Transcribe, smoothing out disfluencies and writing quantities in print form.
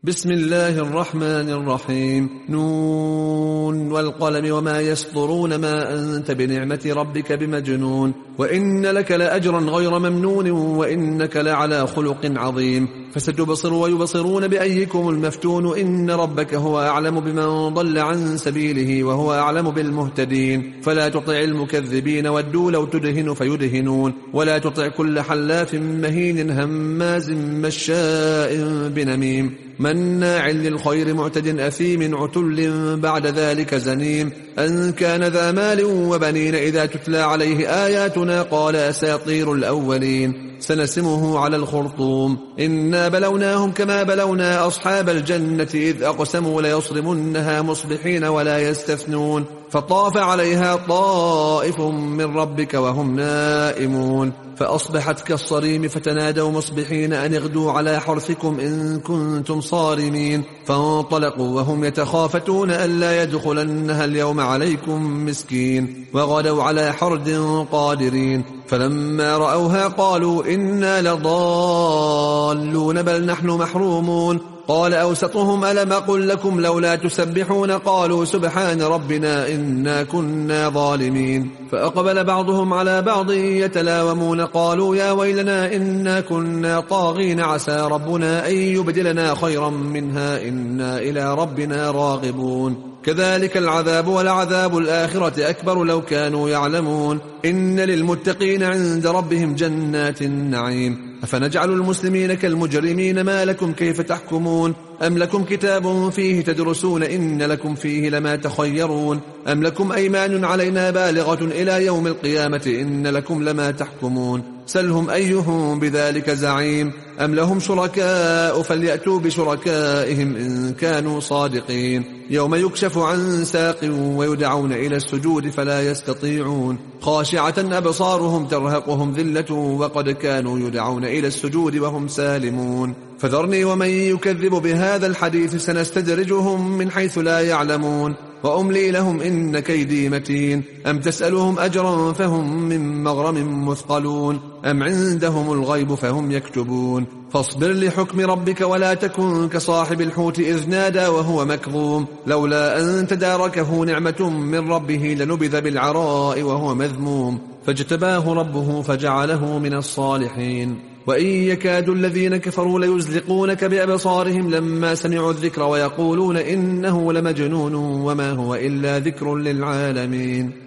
بسم الله الرحمن الرحيم. نون والقلم وما يسطرون ما أنت بنعمة ربك بمجنون وإن لك لأجرا غير ممنون وإنك لعلى خلق عظيم. فستبصر ويبصرون بأيكم المفتون إن ربك هو أعلم بمن ضل عن سبيله وهو أعلم بالمهتدين. فلا تطع المكذبين ودوا لو تدهن فيدهنون ولا تطع كل حلاف مهين هماز مشاء بنميم مناع للخير معتد أثيم عتل بعد ذلك زنيم أن كان ذا مال وبنين إذا تتلى عليه آياتنا قال أساطير الأولين سنسمه على الخرطوم إنا بلوناهم كما بلونا أصحاب الجنة إذ أقسموا ليصرمنها مصبحين ولا يستثنون فطاف عليها طائف من ربك وهم نائمون فأصبحت كالصريم فتنادوا مصبحين أن اغدوا على حرثكم إن كنتم صارمين فانطلقوا وهم يتخافتون ألا يدخلنها اليوم عليكم مسكين وغدوا على حرد قادرين فلما رأوها قالوا إنا لضالون بل نحن محرومون قال أوسطهم ألم أقل لكم لولا تسبحون قالوا سبحان ربنا إنا كنا ظالمين فأقبل بعضهم على بعض يتلاومون قالوا يا ويلنا إنا كنا طاغين عسى ربنا أن يبدلنا خيرا منها إنا إلى ربنا راغبون كذلك العذاب ولعذاب الآخرة أكبر لو كانوا يعلمون إن للمتقين عند ربهم جنات النعيم أفنجعل المسلمين كالمجرمين ما لكم كيف تحكمون أم لكم كتاب فيه تدرسون إن لكم فيه لما تخيرون أم لكم أيمان علينا بالغة إلى يوم القيامة إن لكم لما تحكمون سلهم أيهم بذلك زعيم أم لهم شركاء فليأتوا بشركائهم إن كانوا صادقين يوم يكشف عن ساق ويدعون إلى السجود فلا يستطيعون خاشعة أبصارهم ترهقهم ذلة وقد كانوا يدعون إلى السجود وهم سالمون فذرني ومن يكذب بهذا الحديث سنستدرجهم من حيث لا يعلمون وأملي لهم إن كيدي متين أم تسألهم أجرا فهم من مغرم مثقلون أم عندهم الغيب فهم يكتبون فاصبر لحكم ربك ولا تكن كصاحب الحوت إذ نادى وهو مكظوم لولا أن تداركه نعمة من ربه لنبذ بالعراء وهو مذموم فاجتباه ربه فجعله من الصالحين وإن يكاد الذين كفروا ليزلقونك بأبصارهم لما سمعوا الذكر ويقولون إنه لمجنون وما هو إلا ذكر للعالمين